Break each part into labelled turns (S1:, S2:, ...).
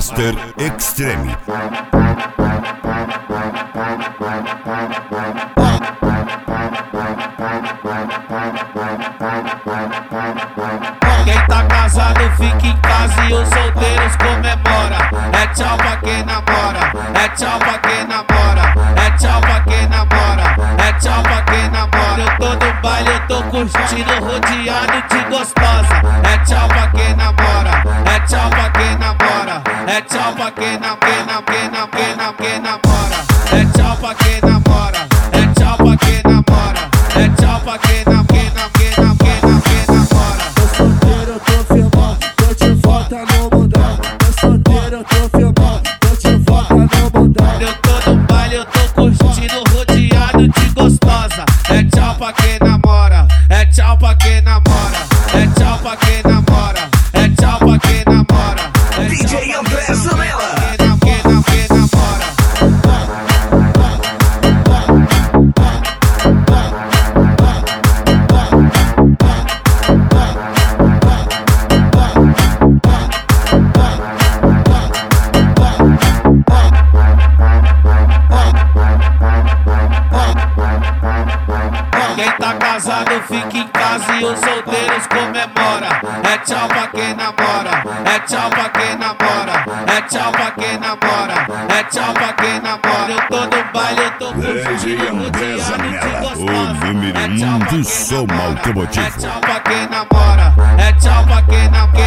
S1: Master Extreme.
S2: Quem tá casado fica em casa e os solteiros comemora. É tchau pra quem namora, é tchau pra quem namora, é tchau pra quem namora, é tchau pra quem namora. Eu tô no baile, eu tô curtindo, rodeado de gostosa. É tchau pra quem namora, é tchau pra quem namora, é tchau pra quem namora, é tchau pra quem namora, é tchau pra quem namora, é tchau pra quem namora.
S3: Tô solteiro, eu tô firmão, tô de volta no mundão. Tô solteiro, eu tô firmão, tô de volta no mundão.
S2: Eu tô no baile, eu tô curtindo, rodeado de gostosa. É tchau pra quem namora, é tchau pra quem namora, é tchau pra quem namora, é tchau pra quem namora.
S4: DJ André Zanella.
S2: Quem namora. Quem tá casado fica em casa e os solteiros comemora. É tchau pra quem namora, é tchau pra quem namora, é tchau pra quem namora, é tchau pra quem namora. Eu tô no baile, eu tô curtindo,
S1: André
S2: rodeado de
S1: Zanella,
S2: gostosa.
S1: o número
S2: É tchau
S1: um
S2: pra
S1: do
S2: quem
S1: som
S2: namora,
S1: automotivo.
S2: é tchau pra quem namora, é tchau pra quem namora,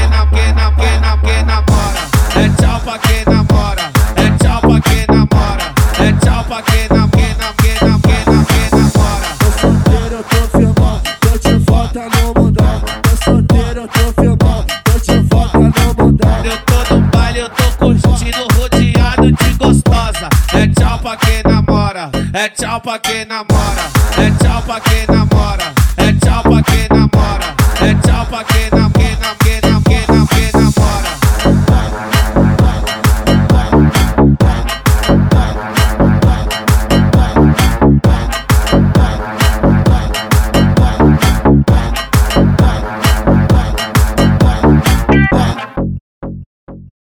S2: é tchau pra quem namora, é tchau pra quem namora, é tchau pra quem namora.
S3: Tô solteiro, eu tô firmão, tô de volta no mundão. Tô solteiro, eu tô firmão, tô de volta no mundão.
S2: Eu tô no baile, eu tô curtindo, rodeado de gostosa. É tchau pra quem namora, é tchau pra quem namora, é tchau pra quem namora, é tchau pra quem namora, é tchau pra quem namora.